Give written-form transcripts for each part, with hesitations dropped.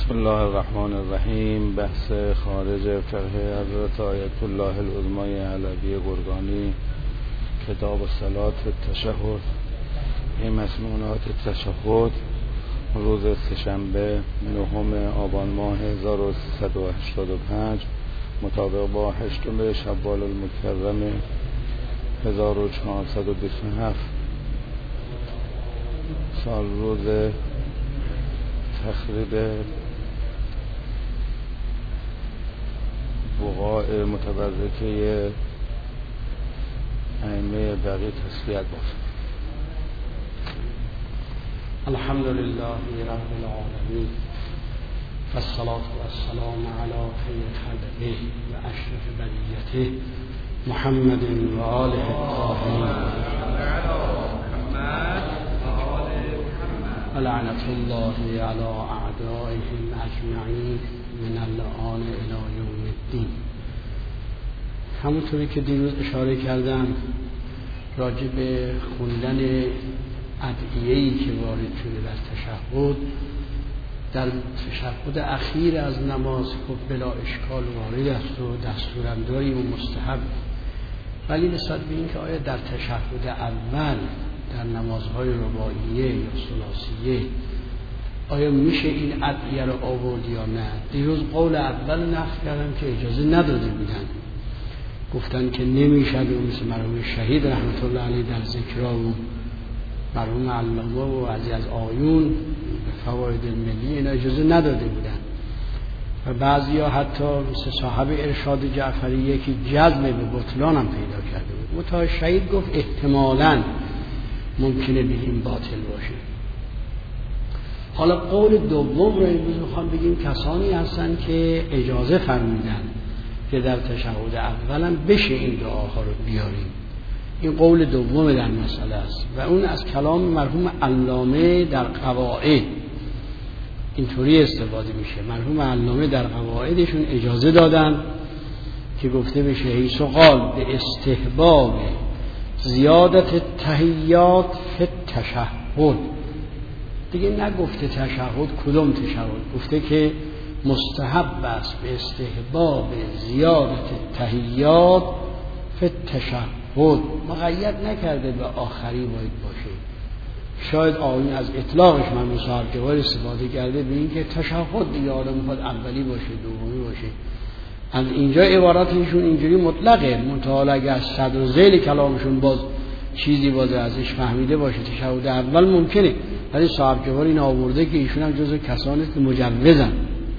بسم الله الرحمن الرحیم. بحث خارج فقه حضرت آیت الله العظمای علوی گرگانی، کتاب الصلاة التشهد، این مسنونات التشهد، روز سه‌شنبه 9 آبان ماه 1385 مطابق با 8 شوال المکرم 1427 سال روز تخریب وقاع متبرکه ائمه بقیه تسلیت باشد. الحمد لله رب العالمین والصلاة والسلام علی خیر خلقه و اشرف بریته محمد و آله الطاهرین ولعنة الله على اعدائهم اجمعین من الآن الی یوم الدین. همونطوری که دیروز اشاره کردم راجع به خوندن ادعیه‌ای که وارد شده در تشهد، در تشهد اخیر از نماز خب بلا اشکال وارد است و دستورالعملی و مستحب، ولی نسبت به این که آیا در تشهد اول در نمازهای رباعیه یا ثلاثیه آیا میشه این ادعیه رو آورد یا نه، دیروز قول اول نقل کردم که اجازه نداده بودن، گفتن که نمیشه، و مثل مرحوم شهید رحمت الله علیه در ذکرها و مرحوم علامه و از آیون به فواید الملی اینا اجازه نداده بودن، و بعضیا حتی مثل صاحب ارشاد جعفری یکی جزم به بطلان هم پیدا کرده بود. متى شهید گفت احتمالاً ممکنه به این باطل باشه. حالا قول دوم رو امروز میخوام بگیم کسانی هستن که اجازه فرمودن که در تشهد اولم بشه این دعاها رو بیاریم. این قول دوم در مسئله است و اون از کلام مرحوم علامه در قواعد اینطوری استفاده میشه. مرحوم علامه در قواعدشون اجازه دادن که گفته بشه حیث قال به استحباب زیادت تحیات فی تشهد، دیگه نگفته تشهد کدوم تشهد، گفته که مستحب است به استحباب زیادت تحیات فی تشهد، مقید نکرده به آخری باید باشه. شاید آیین از اطلاقش من صاحب جواهر استفاده کرده به این که تشهد دیگه آدم میخواد اولی باشه دومی باشه. از اینجا عباراتشون اینجوری مطلقه، منتها اگه از صدر و ذیل کلامشون باز چیزی باز ازش فهمیده باشه تشهد اول ممکنه، ولی صاحب جواهر این آورده که ایشون هم جزو کسانی است که مجوزن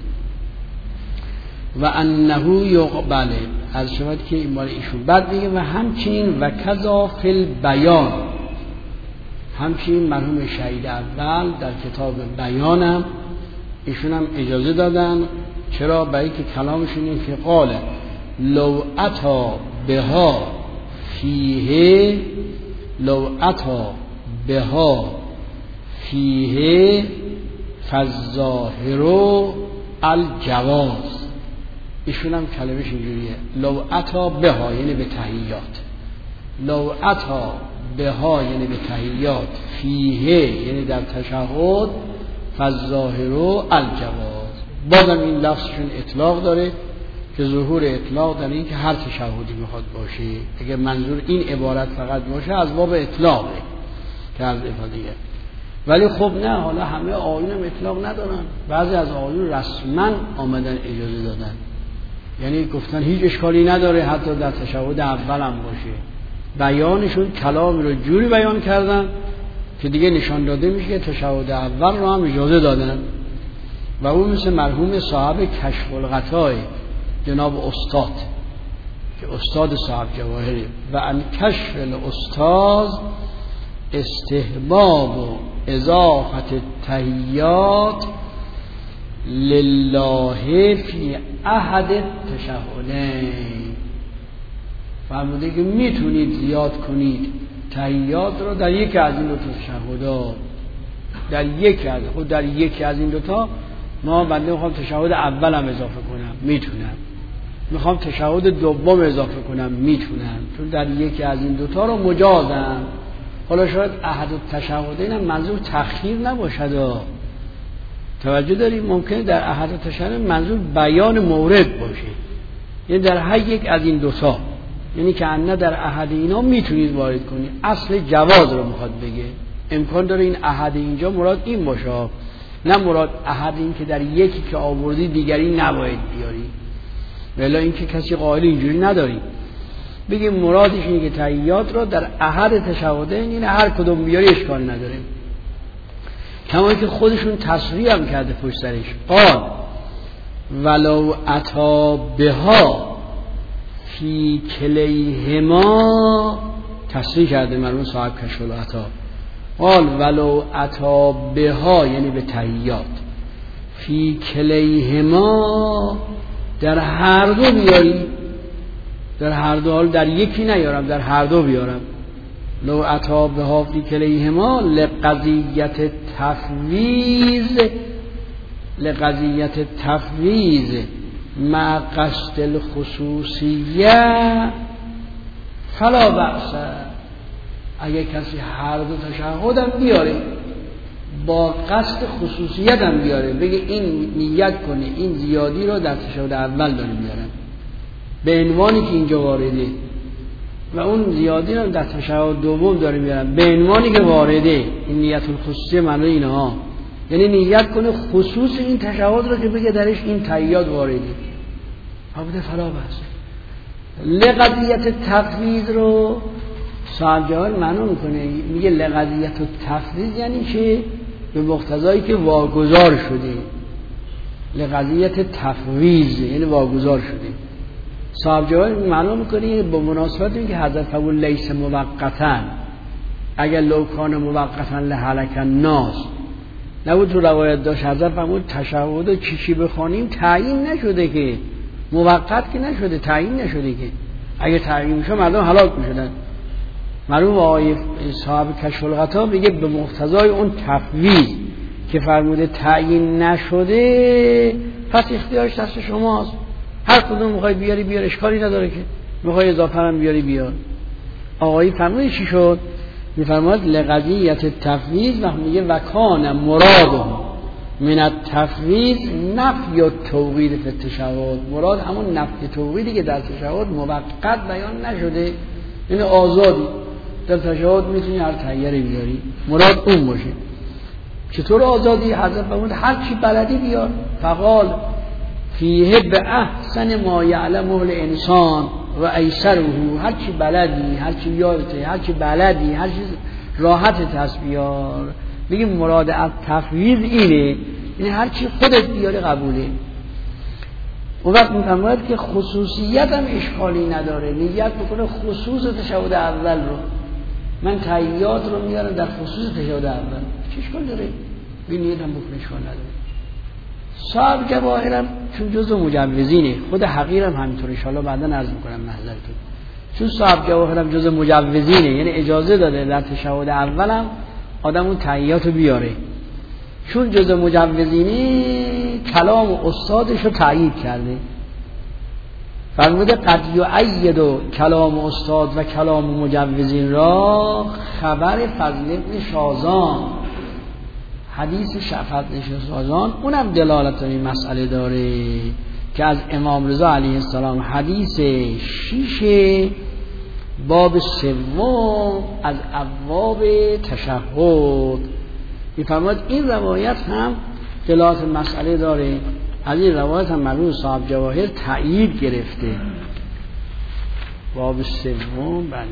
و انه یقبل از شما که این مال ایشون. بعد میگه و همچنین و کذا فی البیان، همچنین مرحوم شهید اول در کتاب بیانم ایشون هم اجازه دادن. چرا؟ برای که کلامشون این که قال لو اتا بها فیه، لو اتا بها فیه فالظاهر الجواز. ایشون هم کلمش اینجوریه، لو اتا بها یعنی به تحیات، لو اتا بها یعنی به تحیات، فیه یعنی در تشهد، فالظاهر الجواز. بازم این لفظشون اطلاق داره که ظهور اطلاق در این که هر تشهدی میخواد باشه. اگه منظور این عبارت فقط باشه از باب اطلاقه که از افادیه، ولی خب نه، حالا همه آیون هم اطلاق ندارن، بعضی از آیون رسما آمدن اجازه دادن، یعنی گفتن هیچ اشکالی نداره حتی در تشهد اول هم باشه. بیانشون کلام رو جوری بیان کردن که دیگه نشان داده میشه که تشهد اول رو هم اجازه دادن. و اون مثل مرحوم صاحب کشف الغطای جناب استاد که استاد صاحب جواهری، و ان کشف الاستاذ استحباب و اضافت تحیات لله فی احد تشهدین. فرموده که میتونید زیاد کنید تحیات رو در یکی از این دو تشهدات، در یکی از این دوتا. ما بنده میخوام تشهد اولم اضافه کنم میتونم، میخوام تشهد دوم اضافه کنم میتونم، چون در یکی از این دوتا رو توجه داریم؟ ممکنه در احد تشهد منظور بیان مورد باشه، یعنی در هر یک از این دوتا، یعنی که نه در احد اینا میتونید وارد کنید. اصل جواز رو میخواد بگه. امکان داره این احد اینجا مراد این باشه، نه مراد احد این که در یکی که آوردی دیگری نباید بیاری، ولی این که کسی قائل اینجوری نداری. بگیم مرادش اینه که تحیات رو در احد تشهدین، این هر کدوم بیاری اشکال نداره. کما که خودشون تصریح هم کرده پشت سرش، قال ولو اتا بها فی کلیهما، تصریح کرده مرحوم صاحب کشف العطا، قال ولو اتا بها یعنی به تحیات، فی کلیهما در هر دو بیاری، در هر دو، حال در یکی نیارم، در هر دو بیارم. لو اتا بها فی کلیهما لقضیت تفویض مع قصد الخصوصیه فلا بأس. اگه کسی هر دو تشهدم بیاره با قصد خصوصیت هم بیاره، بگه این نیت کنه این زیادی رو در تشهد اول داره میارم به عنوانی که اینجا وارده، و اون زیادی رو در تشهد دوم داره میارم به عنوانی که وارده. این نیت الخصوصیه معنی اینها، یعنی نیت کنه خصوص این تشهد رو که بگه درش این تحیات وارده، عبد فلا بس. لقضیت تفویض رو صاحب جوال معنی میکنه، میگه لقضیت تفویض یعنی که به مقتضایی که واگذار شده، لقضیت تفویض یعنی واگذار شده. صاحب جوال معنی میکنه با مناسبت این که حضرت فرمود لیس موقتا، اگر لو کان موقتا لهلک الناس، نبود تو روایت داشت حضرت فرمود تشهد چی بخوانیم تعیین نشده که، موقت که نشده، تعیین نشده که، اگه تعیین میشه مردم هلاک میشدن. معلوم آقای صاحب کشف العطا میگه به مقتضای اون تفویض که فرموده تعیین نشده، پس اختیارش دست شماست، هر کدوم میخوای بیاری بیار، اشکالی نداره که، میخوای اضافه هم بیاری بیار. آقایی فرموده چی شد؟ میفرماد لقضیت تفویض، و میگه وکان مراده من التفویض نفی التوقید فی التشهد، مراد همون نفی توقیدی که در تشهد موقت بیان نشده، یعنی آزادی در تشهد میتونی هر تحیری بیاری، مراد اون باشه. چطور آزادی؟ حضرت فرمود هر چی بلدی بیار، فقال فیه به احسن ما یعلمه الانسان و ایسره، هر چی بلدی، هر چی یادته، هر چی بلدی، هر چی راحت هست بیار. بگیم مراد از تفویض اینه، یعنی هر چی خودت بیاری قبوله. اون وقت میفرماید که خصوصیت هم اشکالی نداره، نیت بکنه خصوص تشهد اول رو، من تحیات رو میارم در خصوص تشهد اول، چه اشکال داره؟ بی نیت هم بکنه اشکال نداره. صاحب جواهرم چون جزء مجوزینه، خود حقیرم همینطور، انشاءالله بعدا عرض میکنم محضرتون، چون صاحب جواهرم جزء مجوزینه، یعنی اجازه داده در تشهد اولم آدم اون تحیات رو بیاره، چون جزء مجوزینه کلام استادش رو تأیید کرده، فرموده قد یؤید کلام استاد و کلام مجوزین را خبر فضل ابن شازان، حدیث شفاعت شازان اونم دلالت این مسئله داره که از امام رضا علیه السلام، حدیث 6 باب 3 از ابواب تشهد میفرماید. این روایت هم دلالت مسئله داره، از این روایت هم مرحوم صاحب جواهر تأیید گرفته. باب 3 بله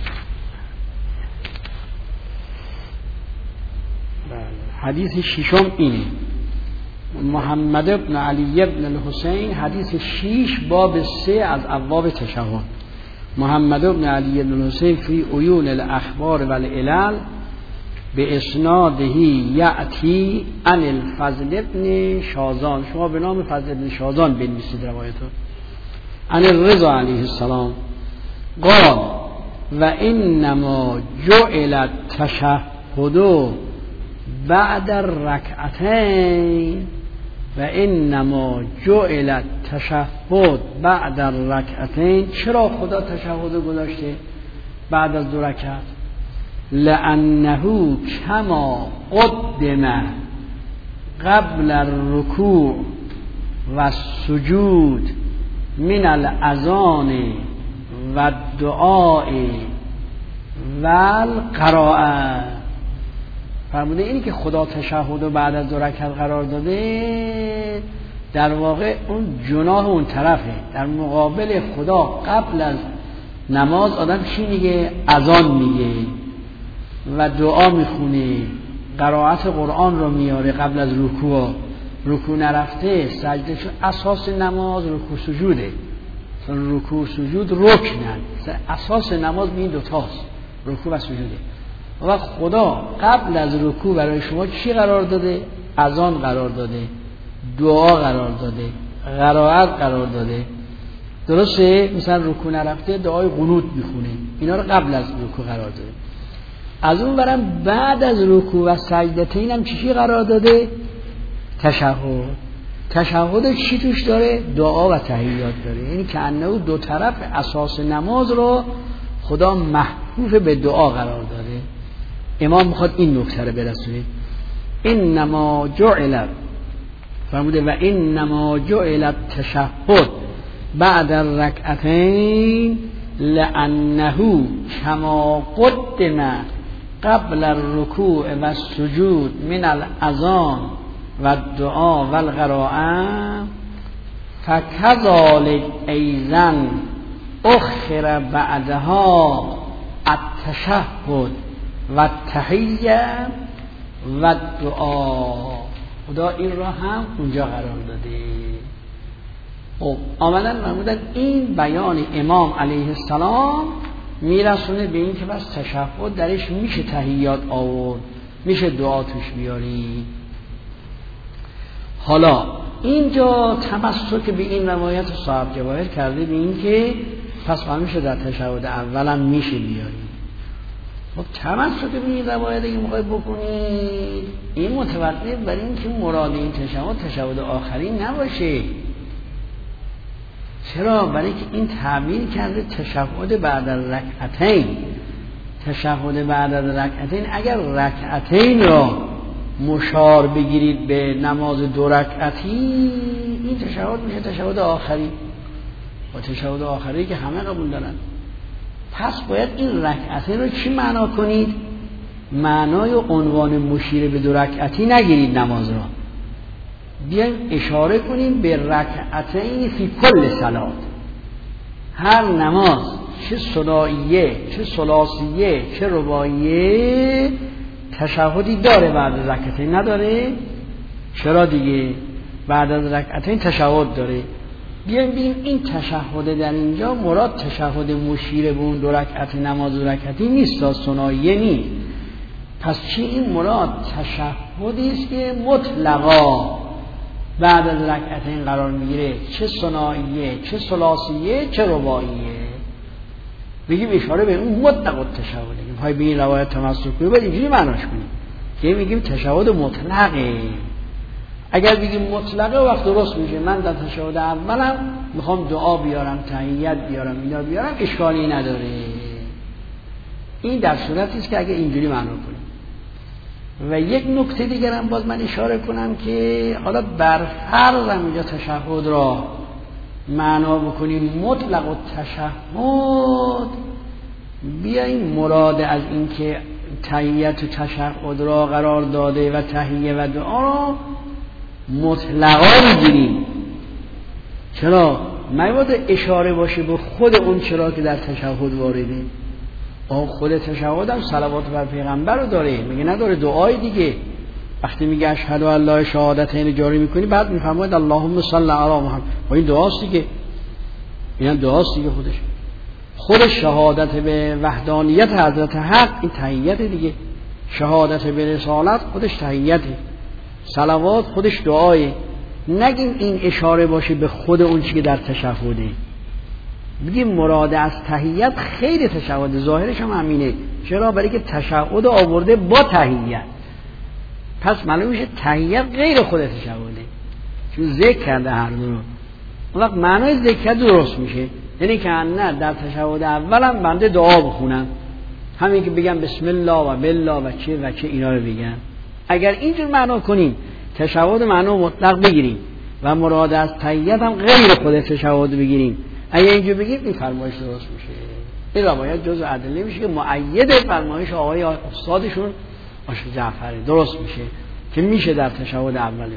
حدیث 6 اینه، محمد ابن علی ابن الحسین، حدیث 6 باب 3 از ابواب تشهد. محمد ابن علی ابن الحسین فی عیون الاخبار والعلل به اسنادهی یأتی عن الفضل ابن شازان، شما به نام فضل ابن شازان بنویسید روایتو، عن الرضا علیه السلام قال و انما جعل التشهد بعد الرکعتین، و انما جعل التشهد بعد الرکعتین، چرا خدا تشهد گذاشته بعد از 2 رکعت؟ لأنه کما قدم قبل الرکوع و السجود من الاذان و الدعاء و القراءه. فرموده اینی که خدا تشهد رو بعد از 2 رکعت قرار داده، در واقع اون جناح اون طرفه. در مقابل خدا قبل از نماز آدم چی میگه؟ اذان میگه و دعا میخونه، قرائت قرآن رو میاره قبل از رکوع نرفته، سجده. چون اساس نماز رکوع سجوده، چون رکوع سجود رکنن، اساس نماز این دوتاست، رکوع و سجوده. و خدا قبل از رکوع برای شما چی قرار داده؟ اذان قرار داده، دعا قرار داده، قرائت قرار داده. درسته؟ مثلا رکوع نرفته دعای قنوت میخونه، اینا رو قبل از رکوع قرار داده. از اون برم بعد از رکوع و سجدتین هم چی قرار داده؟ تشهد چی توش داره؟ دعا و تحیات داره. یعنی که انه 2 طرف اساس نماز رو خدا محفوف به دعا قرار داده. امام میخواد این نکته رو برسونه. انما جعل، فرموده و انما جعل التشهد بعد الرکعتین لانه کما قدم قبل الرکوع و السجود من الاذان و الدعا و القراءه فکذالک ایضا اخر بعدها التشهد و التحیه و الدعا. خدا این را هم اونجا قرار داده. خب آمدن فرمودن این بیان امام علیه السلام میرسونه به این که بس تشهد درش میشه تحیات آورد، میشه دعا توش بیاری. حالا اینجا تمسک به این روایت صاحب جواهر کرده به این که پس میشه در تشهد اولم میشه بیاری. خب تمسک به این روایت اگه میخوای بکنید، این متوقف بر این که مراد این تشهد آخری نباشه. چرا؟ برای که این تعبیر کرده تشهد بعد از رکعتین. تشهد بعد از رکعتین، اگر رکعتین را مشار بگیرید به نماز 2 رکعتی، این تشهد میشه تشهد آخری و تشهد آخری که همه قبول دارن. پس باید این رکعتین رو چی معنا کنید؟ معنای عنوان مشیر به 2 رکعتی نگیرید نماز را، بیایم اشاره کنیم به رکعتین فی کل صلات. هر نماز چه ثنائیه چه ثلاثیه چه رباعیه تشهدی داره، بعد از رکعتین نداره. چرا دیگه؟ بعد از رکعتین تشهد داره. بیایم ببینیم این تشهد در اینجا مراد تشهد مشیر به اون 2 رکعت نماز 2 رکعتی نیست، ثنائیه نیست. پس چی این مراد؟ تشهدی است که مطلقا بعد از رکعتین قرار میگیره، چه ثنائیه چه ثلاثیه چه رباعیه. بگیم اشاره به اون مطلق التشهد. میخوای به این روایت تمسک کنی باید اینجوری معناش کنیم که میگیم تشهد مطلقه. اگر بگیم مطلقه وقت درست میشه، من در تشهد اولم میخوام دعا بیارم، تحیات بیارم، اینا بیارم، اشکالی نداره. این در صورتی است که اگه اینجوری معنا کنیم. و یک نکته دیگر هم باز من اشاره کنم که حالا بر فرض هم اینجا تشهد را معنا بکنیم مطلق التشهد، بیاییم مراد از این که تحیات و تشهد را قرار داده و تحیه و دعا را مطلقا بگیریم. چرا؟ می‌باید اشاره باشه به خود اون چرا که در تشهد وارده. خود تشهد هم صلوات بر پیغمبر رو داره، میگه نداره دعای دیگه. وقتی میگه اشهد ان لا شهادتین جاری میکنی، بعد میفرماید اللهم صل علی محمد، و این دعاست دیگه. این دعاست دیگه. خودش شهادت به وحدانیت حضرت حق این تحیت دیگه. شهادت به رسالت خودش تحیته، صلوات خودش دعایه. نگیم این اشاره باشه به خود اون چی که در تشهده، بگیم مراد از تحیت خیر تشهد، ظاهرش هم همینه. چرا؟ برای که تشهد آورده با تحیت، پس معلوم میشه تحیت غیر خود تشهده، چون ذکر کرده هر دو رو. اون وقت معنای ذکر درست میشه، یعنی که نه در تشهد اولم بنده دعا بخونم، همین که بگم بسم الله و بالله و چه اینا رو بگم. اگر اینجور معنا کنیم تشهد معنی مطلق بگیریم و مراد از تحیت هم غیر خود تشهد بگیریم. اگه اینجور بگیم این فرمایش درست میشه. این روایت جزء ادله میشه که مؤید فرمایش آقای استادشون آشق جعفری درست میشه که میشه در تشهد اولی.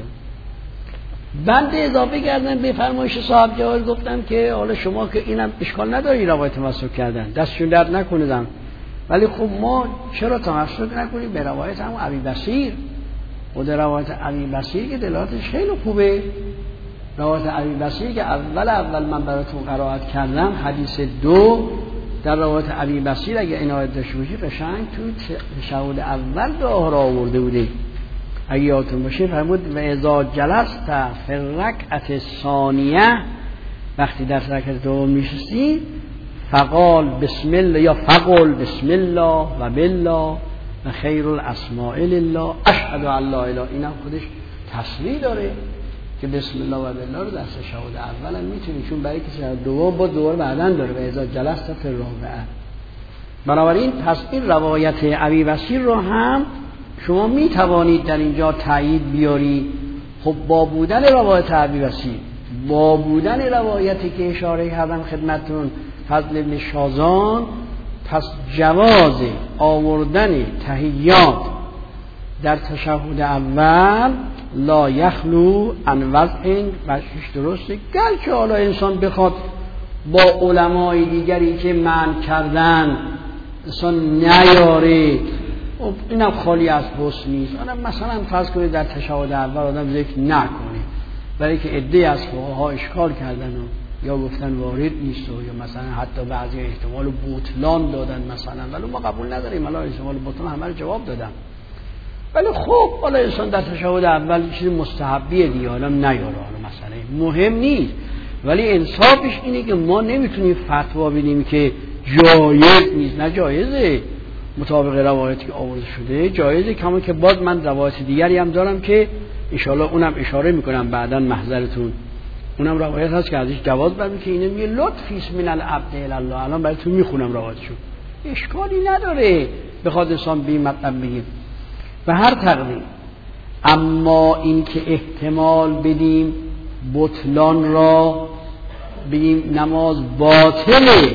بنده اضافه کردم به فرمایش صاحب جواهر، گفتم که حالا شما که اینم اشکال نداری روایت مسروق کردن، دستشون درد نکنیدم، ولی خب ما چرا تمسک نکنیم به روایت همون ابی بصیر؟ خود روایت ابی بصیر که دلالتش خیلی خوبه. روایت ابی بصیر که اول من براتون قرائت کردم، حدیث 2 در روایت ابی بصیر اگه عنایت داشته باشی قشنگ تو تشهد اول دعا را آورده بوده. اگه یادتون باشه فرمود و اذا جلست فی الرکعة الثانیه، وقتی در رکعت دوم نشستی فقال بسم الله یا فقل بسم الله و بالله و خیر الاسماء لله اشهد ان لا اله. اینم خودش تصریح داره که بسم الله و بالله رو در تشهد اول هم میتونی، چون برای که دوم با دوباره بعداً داره و اذا جلست فی الرابعه. بنابراین پس این روایت ابی بصیر رو هم شما می توانید در اینجا تایید بیاری. خب با بودن روایت ابی بصیر، با بودن روایتی که اشاره کردم خدمتتون فضل ابن شازان، پس جواز آوردن تحیات در تشهد اول لا یخلو عن وضع وجهش درسته. گرچه حالا انسان بخواد با علمای دیگری که منع کردن انسان نیاره، اینم خالی از حسن نیست. مثلا فرض کنید در تشهد اول آدم ذکر نکنه، برای که عده از فقها اشکال کردن و یا گفتن وارد نیست و یا مثلا حتی بعضی احتمال بطلان دادن مثلا، ولی ما قبول نداریم. حالا احتمال بطلان همه رو جواب دادن، ولی خب حالا انسان در تشهد اول چیز مستحبیه دیگه، حالا نیاره، حالا مثلا مهم نیست. ولی انصافش اینه که ما نمیتونیم فتوا بدیم که جایز نیست. نه جایزه، مطابق روایتی که آورده شده جایزه. کما که باز من روایت دیگری هم دارم که انشاءالله اونم اشاره میکنم بعداً محضرتون. اونم روایت هست که ازش جواز برمی که اینه میگه لطفی است من العبد الی الله. الان براتون میخونم روایتشو، اشکالی نداره بخواد انسان به این مطلب بگیم و هر تقدیم. اما این که احتمال بدیم بطلان را، بگیم نماز باطله،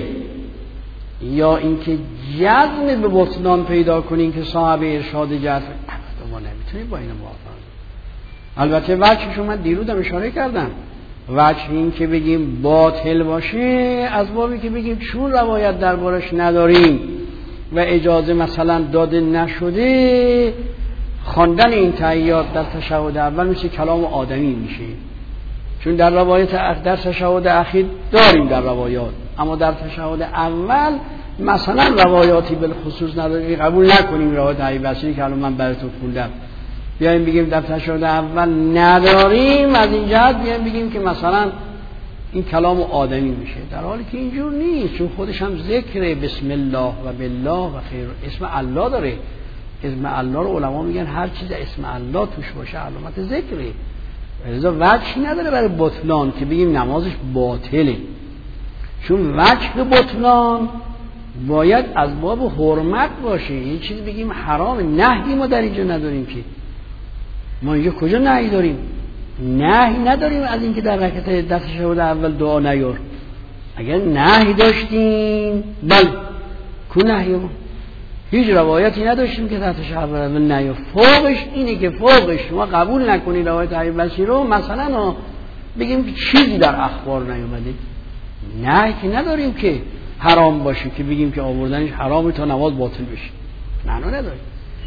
یا اینکه جزم به بطلان پیدا کنیم که صاحب ارشاد جعفر، ما نمیتونیم با این موافقت. البته وجهشو من دیروزم اشاره کردم، وجه این که بگیم باطل باشه از بابی که بگیم چون روایت دربارش نداریم و اجازه مثلا داده نشده، خواندن این تحیات در تشهد اول مثل کلام آدمی میشه. چون در روایت در تشهد اخیر داریم در روایات، اما در تشهد اول مثلا روایاتی بالخصوص نداریم، قبول نکنیم روایت ابی بصری که الان من براتون خوندم، بیایم بگیم در تشهد اول نداریم، از این جهت بیایم بگیم که مثلا این کلام آدمی میشه، در حالی که اینجور نیست. چون خودش هم ذکر بسم الله و بالله و خیر، اسم الله داره. اسم الله رو علما میگن هر چیز اسم الله توش باشه علامت ذکره، لذا وجهی نداره برای بطلان که بگیم نمازش باطله. چون وجه بطلان باید از باب حرمت باشه، این چیز بگیم حرام، نهی ما در اینجا نداریم. که ما اینجا کجا نهی داریم؟ نهی نداریم از اینکه در رکعت در تشهد اول دعا نیار. اگر نهی داشتیم بله کو نهی ما هیچ روایتی نداشتیم که در تشهد اول نیار. فوقش اینه که فوقش شما قبول نکنید روایت ابی بصری رو، مثلا بگیم که چیزی در اخبار نیومده، نهی که نداریم که حرام باشه که بگیم که آوردنش حرامه تا نماز باطل بشه، معنا نداره.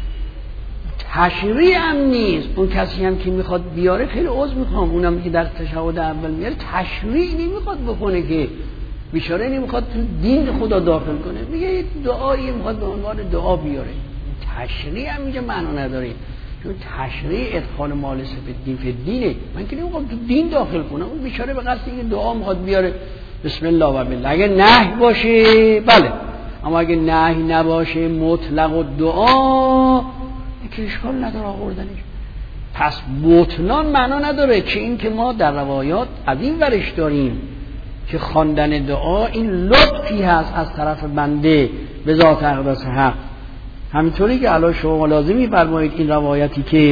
تشریع هم نیست. اون کسی هم که میخواد بیاره خیلی عذر میخوام، اونم که در تشهد اول میاره تشریع نمیخواد بکنه، که بیچاره نمیخواد تو دین خدا داخل کنه، میگه یه دعایی میخواد به عنوان دعا بیاره. تشریع هم اینجا معنا نداره، چون تشریع ادخال مال دین فی دینه. من که نمیخوام تو دین داخل کنم، اون بیچاره به قصد اینکه دعا میخواد بیاره بسم الله و بالله. اگه نهی باشه بله، اما اگه نهی نباشه مطلق و دعا که اشکال نداره آوردنش. پس بطلان معنا نداره، که این که ما در روایات از این ورش داریم که خواندن دعا این لطفی هست از طرف بنده به ذات اقدس حق. همینطوری که الان شما لازمی فرمایید این روایتی که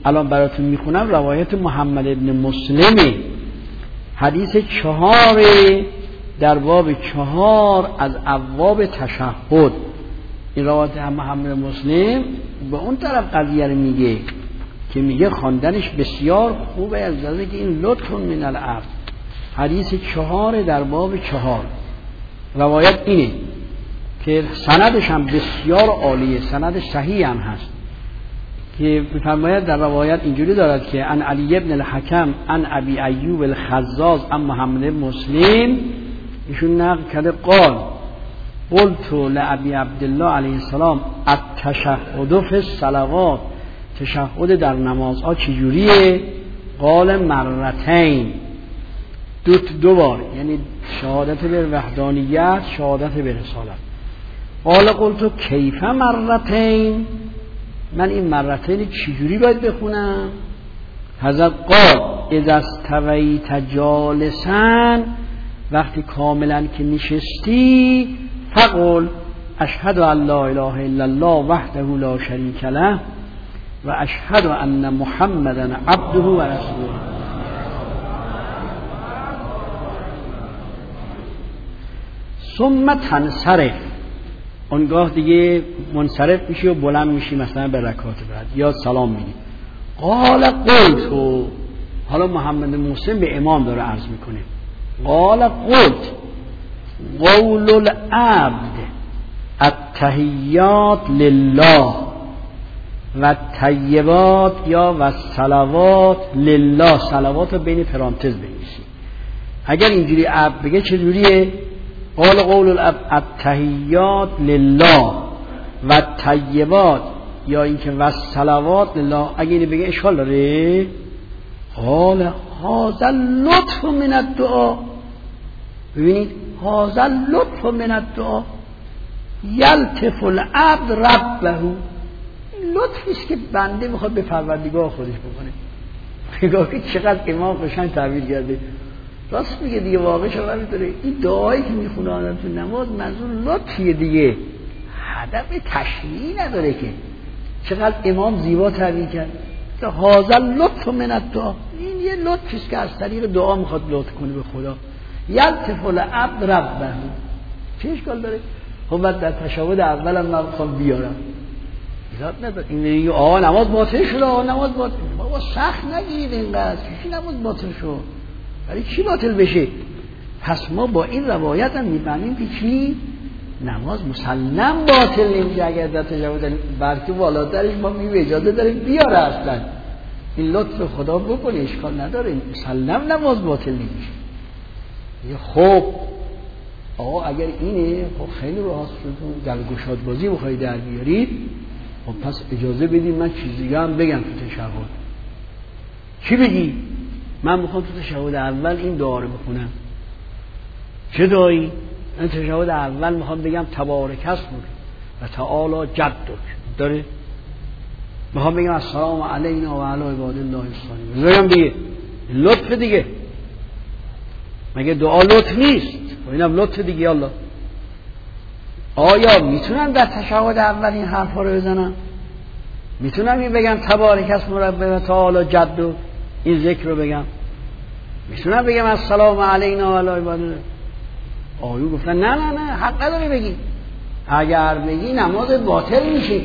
الان براتون میخونم روایت محمد ابن مسلم حدیث 4 در باب 4 از ابواب تشهد. این روایت محمد مسلم به اون طرف قضیه رو میگه که میگه خواندنش بسیار خوبه، از جزایی که این لطف من العبد. حدیث 4 در باب 4 روایت اینه که سندش هم بسیار عالیه، سندش صحیح هم هست که می‌فرماید در روایت اینجوری دارد که عن علی ابن الحکم عن ابی ایوب الخزاز عن محمد بن مسلم، ایشون نقل کرده قال قلت لابی عبدالله علیه السلام التشهد فی الصلوات، تشهد در نمازها چجوریه؟ قال مرتين، دو بار، یعنی شهادت به وحدانیت، شهادت به رسالت. قال قلت کیف مرتين، من این مرتين چجوری باید بخونم؟ حضرت قال اذا استویت جالسا، وقتی کاملا که نشستی، فقل اشهد ان لا اله الا الله وحده لا شریک له و اشهد ان محمدا عبده و رسوله. ثم تنصرف، اونگاه دیگه منصرف میشی و بلند میشی مثلا به رکعت بعد یا سلام میگی. قال قلت، حالا محمد مسلم به امام داره عرض میکنه، قال قلت قول العبد التحیات لله و الطیبات یا و الصلوات لله، صلوات رو بین پرانتز بنویسی. اگر اینجوری عبد بگه چجوریه؟ قال قول العبد التحیات لله و الطیبات یا اینکه و الصلوات لله، اگه اینو بگه اشکال داره؟ قال هذا اللطف من الدعا، ببینید هذا اللطف من الدعا یلطف العبد ربه، لطفی است که بنده میخواد به پروردگار خودش بکنه. نگاه که چقدر امام قشنگ تعبیر کرده، راست میگه دیگه، واقعا شما میدونه این دعایی که میخونه آدم تو نماز منظور لطفیه دیگه، هدف تشریعی نداره که. چقدر امام زیبا تعبیر کرد که هذا اللطف من الدعا، این یه لطفی است که از طریق دعا میخواد لطف کنه به خدا. یلطف العبد ربه، چه اشکال داره؟ خب در تشهد اولم من میخوام بیارم، ایراد نداره. این آقا نماز باطل شد، آقا نماز باطل، بابا سخت نگیرید اینقدر، چی نماز باطل شد؟ برای چی باطل بشه؟ پس ما با این روایت هم میفهمیم که چی؟ نماز مسلم باطل نمیشه اگر در تشهد، بلکه بالاترش ما اجازه داریم بیاره، اصلا این لطف خدا بکنه، اشکال نداره، مسلم نماز باطل نمیشه. خب آقا اگر اینه، خب خیلی راست شدون دلگشاد بازی بخواهی در بیارید، خب پس اجازه بدید من چیزی هم بگم تو تشهد. چی بگی؟ من میخوام تو تشهد اول این دعا رو بخونم. چه دعایی؟ من تشهد اول میخوام بگم تبارک اسمک و تعالی جدک، داره؟ میخوام بگم السلام علینا و علی عباد الله الصالحین، بگم دیگه لطف دیگه، مگه دعا لطف نیست؟ و اینم لطف دیگه. الله آیا میتونم در تشهد اول این حرفا رو بزنم؟ میتونم این بگم تبارک اسم ربنا تعالی جدک، این ذکر رو بگم؟ میتونم بگم السلام علینا و علی عباد الله؟ آیو گفتن نه نه نه، حق نداری بگی، اگر بگی نماز باطل میشه.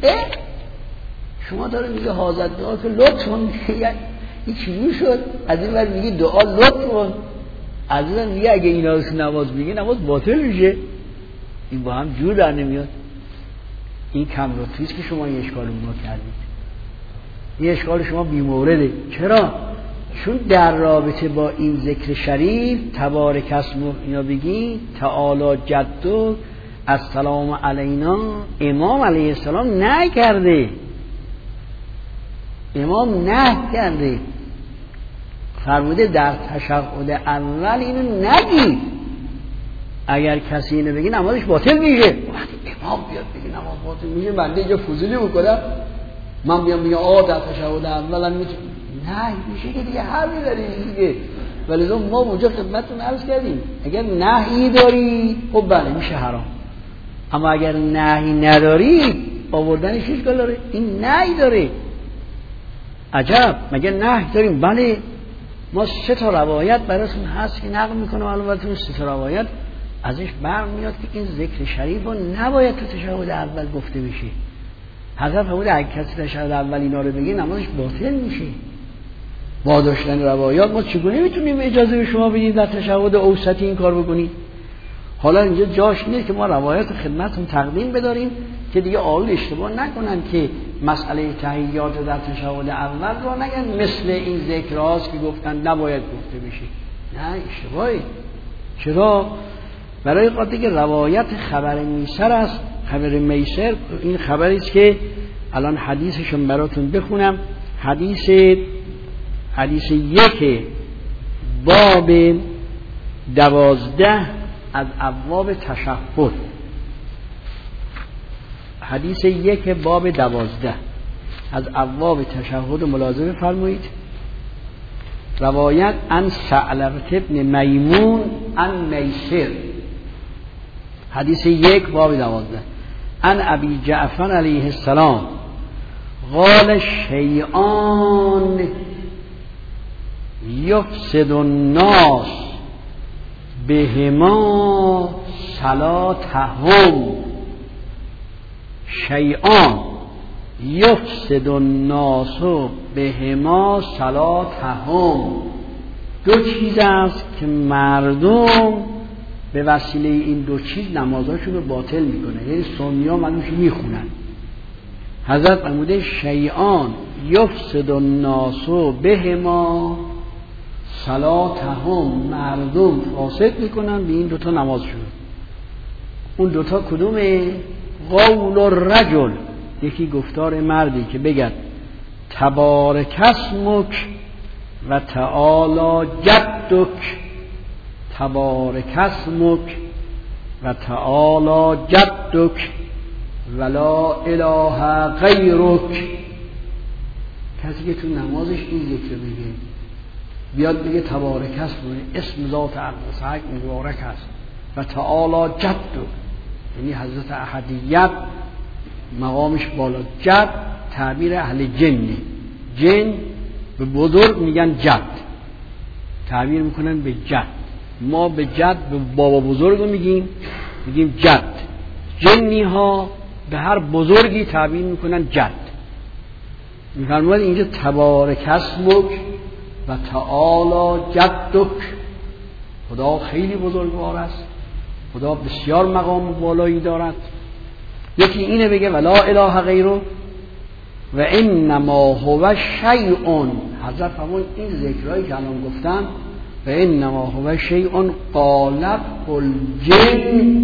شما داره میگه حاضر دعا که لطف میگه، این چیزی شد؟ از این ور میگی دعا لطف، از این ور میگه اگه اینا رو نماز میگه نماز باطل میشه. این با هم جور در نمیاد. این کم لطفیست که شما این اشکال ما کردید. این اشکال شما بیمورده. چرا؟ چون در رابطه با این ذکر شریف تبارک اسمه اینا بگی، تعالی جدک، السلام علینا، امام علیه السلام نکرده، امام نکرده، فرموده در تشهد اول اینو نگی، اگر کسی اینو بگی نمازش باطل میشه. وقتی امام بیاد بگی نماز باطل میشه، بنده اینجا فضولی بکنم من بیام بگم آه در تشهد اول میتونم، نه میشه که دیگه حرفی داری دیگه. ولی ما اونجا خدمتتون عرض کردیم اگر نهی داری خب بله میشه حرام، اما اگر نهی نداری آوردنش اشکال داره. این نهی داره، عجب مگه نهی داریم؟ بله ما 3 تا روایت براتون هست که نقل میکنم البته 3 تا روایت ازش برمیاد که این ذکر شریف رو نباید تو تشهد اول گفته بشه. حضرت فرمود اگه کسی تشهد اول اینا رو بگه نمازش باطل میشه. با داشتن روایات ما چگونه میتونیم اجازه به شما بدیم در تشهد اوسطی این کار بکنید؟ حالا اینجا جاش اینه که ما روایات خدمتتون تقدیم بداریم که دیگه آقایون اشتباه نکنن که مسئله تحیات در تشهد اول رو نگن مثل این ذکرهاست که گفتن نباید گفته بشه. نه اشتباهی. چرا؟ برای خاطر که روایت خبر میسر است. خبر میسر این خبری است که الان حدیثشون براتون بخونم. حدیث 1 باب 12 از ابواب تشهد. حدیث 1 باب 12 از ابواب تشهد ملاحظه فرمایید. روایت عن ثعلبة بن میمون عن میسر. حدیث 1 باب 12 عن ابی جعفر علیه السلام قال شیئان یفسد الناس بهما صلاتهم. شیئان یفسد الناس بهما صلاتهم. 2 چیز است که مردم به وسیله این 2 چیز نمازاشون رو باطل میکنه. یعنی سنی‌ها منوش میخونن. حضرت فرموده شیئان یفسد الناس بهما صلاتهم. مردم فاسد میکنن به این 2 تا نمازشون. اون 2 تا کدومه؟ قول الرجل، یکی گفتار مردی که بگد تبارک اسمک و تعالی جدک. تبارک اسمک و تعالی جدک و لا اله غیرک. کسی که تو نمازش این ذکر بگه، بیاد بگه تبارک اسمک، اسم ذات اقدس مبارک است، و تعالی جدک یعنی حضرت احدیت مقامش بالا. جد تعبیر اهل جنه. جن به بزرگ میگن جد، تعبیر میکنن به جد. ما به جد به بابا بزرگ میگیم جد. جنی ها به هر بزرگی تعبیر میکنن جد. میفرماید اینجا تبارک اسمک و تعالی جدک. خدا خیلی بزرگوار است، خدا بسیار مقام بالایی دارد. یکی اینه بگه ولا اله غیره و انما هو شیء. حضرت فرمود این ذکرهایی که الان گفتم و انما هو شیء قالت الجن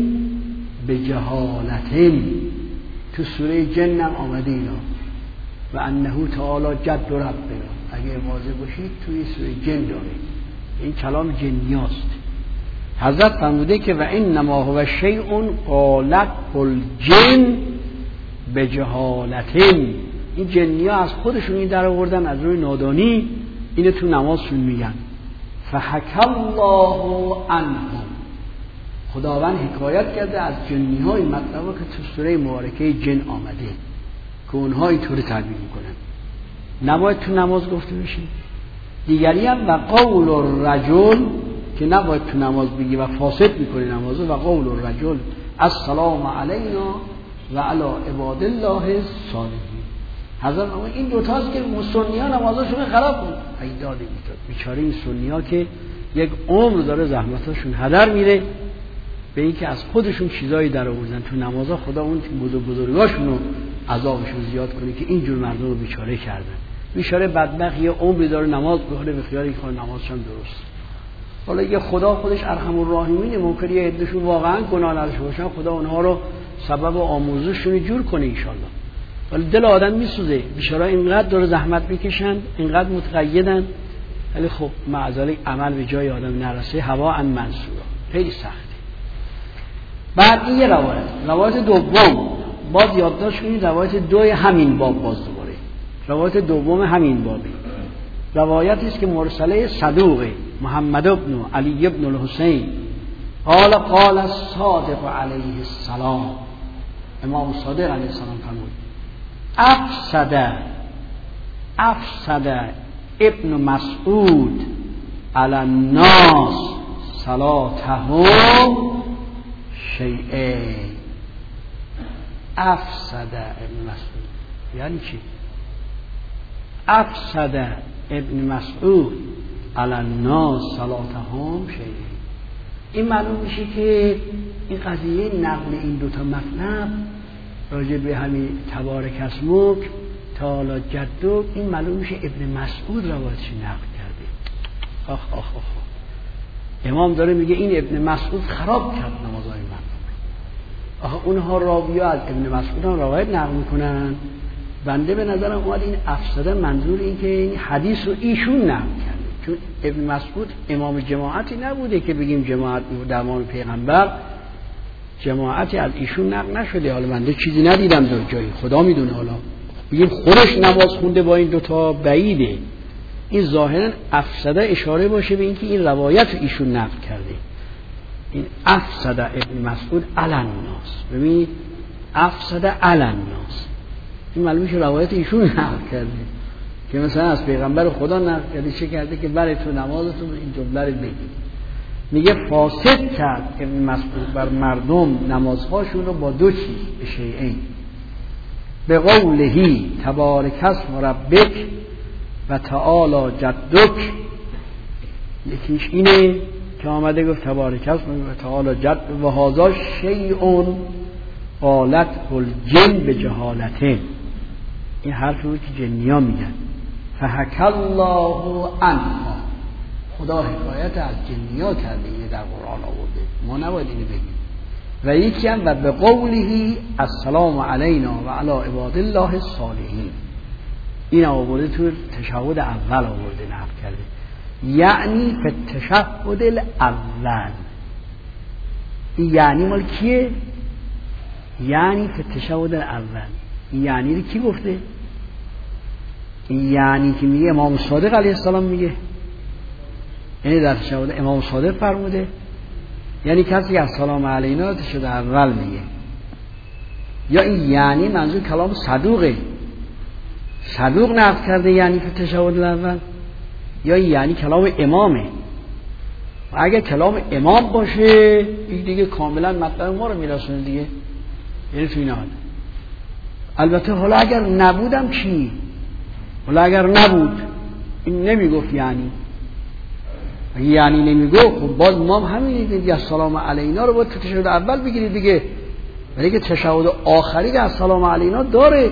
بجهالتهم. تو سوره جن هم آمده اینا و انه تعالی جد ربنا. اگه واضح باشید توی سوره جن داره. این کلام جنیاست. حضرت فرموده که و انما هو شیء قالت الجن بجهالتهم. این جنیا از خودشون این در آوردن از روی نادانی اینو تو نمازشون میگن. فحکی الله عنهم. خداوند حکایت کرده از جنی های مطلبا که تو سوره مبارکه جن آمده که اونها اینطوری تعبیر میکنن. نباید تو نماز گفته بشه. دیگری هم و قول الرجل که نباید تو نماز بگی و فاسد میکنی نمازو. و قول الرجل السلام علینا و علی عباد الله الصالحین. حضرت این 2 تاست که سنی ها نمازاشون خراب کنن. ایداد بیچاره این سنی ها که یک عمر داره زحمتاشون هدر میره به این که از خودشون چیزایی در آوردن تو نمازها. خدا اون بزرگاشون رو عذابشون زیاد کنه که اینجور مردم رو بیچاره کردن. بیچاره بدبخت یه عمری داره نماز بخونه به خیال اینکه نمازش هم درست. حالا یه خدا خودش ارحم الراحمینه، ممکنه یه عدهشون واقعا گناه نداشته باشن، خدا اونها رو سبب آموزششون جور کنه ان شاءالله. ولی دل آدم میسوزه. بیچاره اینقدر داره زحمت میکشن، اینقدر متقیدن، ولی خب معذالک عمل به جای آدم نرسه هوا ان منصورا. خیلی سخته. بعد این یه روایت دوم باز یادداشت کنید. روایت 2 همین باب باز دوباره. روایت دوم همین بابی. روایتی است که مرسله صدوق محمد ابن علی ابن الحسین قال الصادق علیه السلام. امام صادق علیه السلام فرمود افسد افسد ابن مسعود علی الناس صلاتهم شیئین. افسد ابن مسعود یعنی چی؟ افسد ابن مسعود علی الناس صلاتهم شیئین. این معلوم میشه که این قضیه نقل این دوتا مطلب راجع به همین تبارک اسمک تعالی جدک، این معلوم میشه ابن مسعود روایتش نقل کرده. آخ آخ آخ امام داره میگه این ابن مسعود خراب کرد نمازهای مردم. آخه اونها راویا از ابن مسعود هم روایت نقل میکنن. بنده به نظرم اومد این افسده منظور این که این حدیث رو ایشون نقل کرده، چون ابن مسعود امام جماعتی نبوده که بگیم جماعت در زمان پیغمبر جماعتی از ایشون نقل نشده. حالا بنده چیزی ندیدم در جایی، خدا میدونه. حالا بگیم خودش نماز خونده با این دوتا بعیده. این ظاهرا افسده اشاره باشه به اینکه این روایت رو ایشون نقل کرده. این افسده ابن مسعود علی الناس، ببینید افسده علی الناس، این معلومه که روایت ایشون نقل کرده که مثلا از پیغمبر خدا نقل کرده. چه کرده که برای تو نمازتون این جمله رو بگید. میگه فاسد کرد ابن مسعود بر مردم نمازهاشون رو با دو چیز، شیئین، به قولهی تبارک اسم ربک و تعالی جدک. یکیش اینه که آمده گفت تبارک اسم و تعالی جد و هذا شیء قالت الجن به جهالته. این حرف رو که جنیا میگن. فحک الله عنها، خدا حکایت از جنیا کرده، اینه در قرآن آورده، ما نباید اینو بگیم. و یکی هم و به قولهی السلام علینا و علی عباد الله الصالحین، این آورده تو تشهد اول آورده نقل کرده، یعنی فی التشهد الاول. این یعنی مال کیه؟ یعنی فی التشهد الاول. این یعنی رو کی گفته؟ این یعنی که میگه امام صادق علیه السلام میگه، یعنی در تشهد امام صادق فرموده، یعنی کسی که السلام علینا تشهد اول میگه، یا این یعنی منظور کلام صدوقه، صدوق نقل کرده یعنی فی التشهد الاول، یا این یعنی کلام امامه. و اگه کلام امام باشه این دیگه کاملا مطلب ما رو میرسونه دیگه، یعنی تو این حال. البته حالا اگر نبودم چی؟ حالا اگر نبود این نمیگفت یعنی نمیگفت، خب باز امام همین دیگه السلام علینا رو باید تو تشهد اول بگیرید دیگه، ولی که تشهد آخری که السلام علینا داره،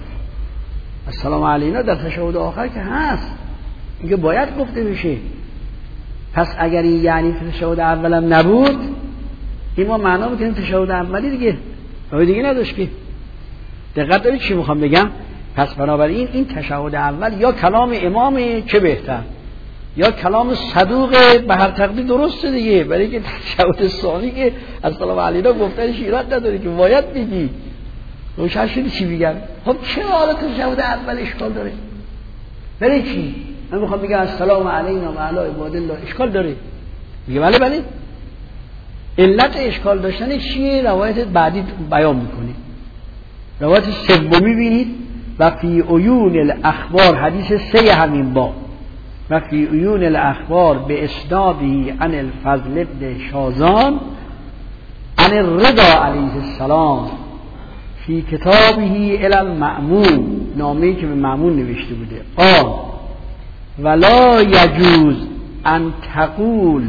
السلام علینا در تشهد آخر که هست، اینکه باید گفته بشه. پس اگر این یعنی تشهد اولم نبود، این ما معنا میکنیم تشهد اولی دیگه، راه دیگه نداشت که. دقت دارید چی میخوام بگم؟ پس بنابراین این تشهد اول یا کلام امامه چه بهتر، یا کلام صدوقه به هر تقدیر درسته دیگه، برای که تشهد ثانی که السلام علینا گفتنش ایراد نداره که باید بگی. روشن شدی چی میگن؟ خب چرا حالا تشهد اول اشکال داره؟ برای چی؟ من میخوام بگم السلام علینا و علی عباد الله اشکال داره. میگه بله علت اشکال داشتن چیه؟ روایت بعدی بیان میکنه. روایت سومی بینید و فی عیون الاخبار، حدیث 3 همین باب، و فی عیون الاخبار به اسنادی عن الفضل ابن شازان عن الرضا علیه السلام فی کتابه الی المأمون، نامه‌ای که به مأمون نوشته بوده، قال ولا یجوز ان تقول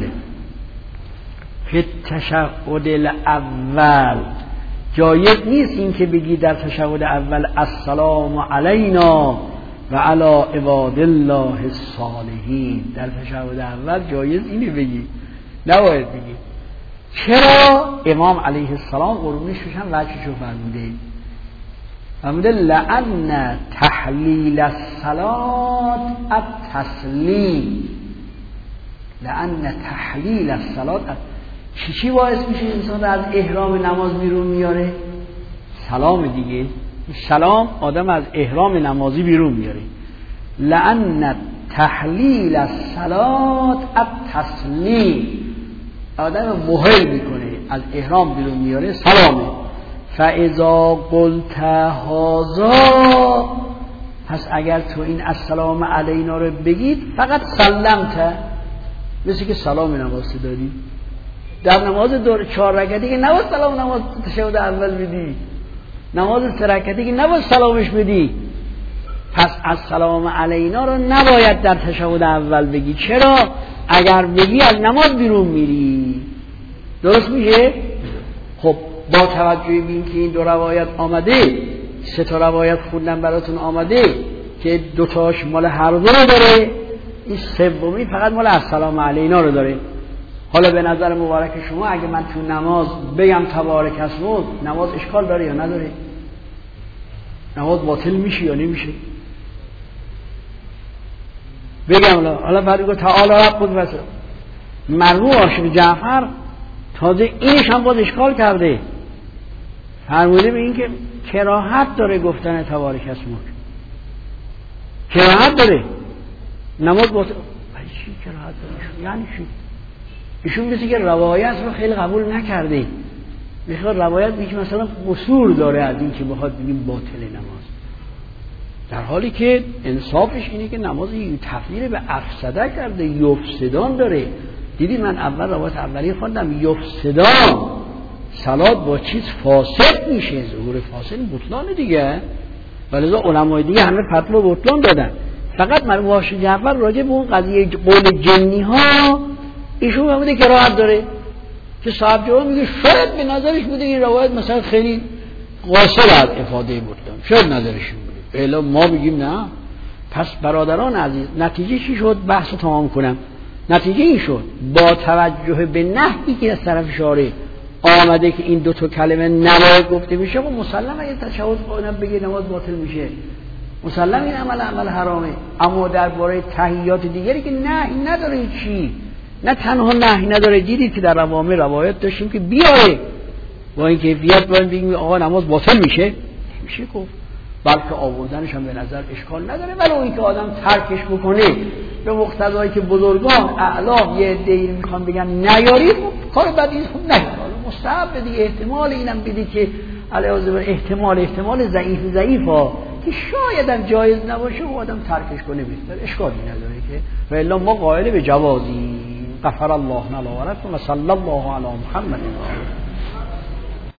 فی التشهد الاول، جایز نیست این که بگی در تشهد اول السلام علینا و علی عباد الله الصالحین. در تشهد اول جایز اینی بگی، نباید بگی. چرا؟ امام علیه السلام قربونش بشن وجهشو فرموده لأن تحلیل الصلاة التسلیم، لأن تحلیل الصلاة چی باعث میشه انسان رو از احرام نماز بیرون میاره؟ سلام دیگه. سلام آدم از احرام نمازی بیرون میاره. لأن تحلیل الصلاة التسلیم، آدم محل میکنه از احرام بیرون میاره، سلامه. فاذا قلت هذا، پس اگر تو این السلام علینا رو بگید فقط سلمت، مثل که سلام نماز داری در نماز 4 رکعتی که نباید سلام نماز تشهد اول بدی، نماز 3 رکعتی که نباید سلامش بدی. پس السلام علینا رو نباید در تشهد اول بگی. چرا؟ اگر بگی از نماز بیرون میری. درست میشه؟ خب با توجه به این که این 2 روایت آمده، 3 تا روایت خوندم براتون آمده که 2 تاش مال هر دو رو داره، این سومی فقط مال السلام علینا رو داره. حالا به نظر مبارک شما اگه من تو نماز بگم تبارک اسمه، نماز اشکال داره یا نداره؟ نماز باطل میشه یا نمیشه؟ بگم حالا بعد بگو تعالی ربک مثلا مرحوم عاشق جعفر تازه اینش هم باز اشکال کرده، فرموده به این که کراهت داره گفتن تبارک اسمه، کراهت داره نماز باطل. چی کراهت داره؟ یعنی چی؟ ایشون کسی که روایت رو خیلی قبول نکرده، میخواد روایت بگه مثلا قصور داره از این که بخواد بگیم باطل نماز، در حالی که انصافش اینه که نماز تفسیر به افسده کرده، یفسدان داره. دیدی من اول روایت اولی خوندم یفسدان، صلات با چیز فاسد میشه، ظهور فاسد بطلان دیگه، ولذا علمای دیگه همه فتوا بطلان دادن. فقط مرحوم عاشق جعفر راجع به اون قضیه قول جنی ها ایشون فهمیده کراهت داره، که صاحب جواب میگه شاید به نظرش بوده این روایت مثلا خیلی قاصر از افاده بطلان، شاید نظرش بوده، الا ما میگیم نه. پس برادران عزیز نتیجه چی شد؟ بحث رو تمام کنم. نتیجه این شد با توجه به نهی که از طرف شارع آمده که این 2 تا کلمه نباید گفته میشه، و مسلم اگه تشهد قائم بگه نماز باطل میشه، مسلم این عمل حرامه. اما درباره تحیات دیگری که نهی نداره، چی نه تنها نهی نداره، دیدید که در روامه روایت داشتیم که بیاره با این کیفیت باید بگیم آقا نماز باطل میشه، نمیشه گفت، بلکه آوردنش هم به نظر اشکال نداره. ولی این که آدم ترکش بکنه به مقتضایی که بزرگان اعلام یه عده‌ای میخوان بگن نیاری، خب کار بدی خوب نه، مستحب دیگه. احتمال اینم بدی که علیه احتمال ضعیفا که شاید هم جایز نباشه و آدم ترکش کنه بهتر، اشکالی نداره که. و الا ما قائل به جوازی. غفر الله لنا و لكم و صلی الله علی محمد.